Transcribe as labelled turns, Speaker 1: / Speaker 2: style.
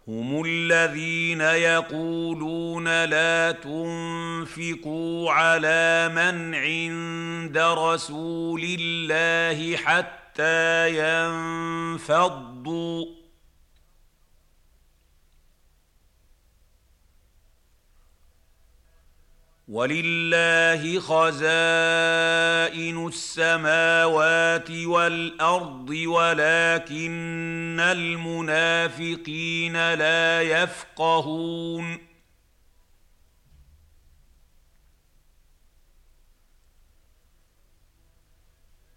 Speaker 1: هم الذين يقولون لا تنفقوا على من عند رسول الله حتى ينفضوا، ولله خزائن السماوات والأرض ولكن المنافقين لا يفقهون.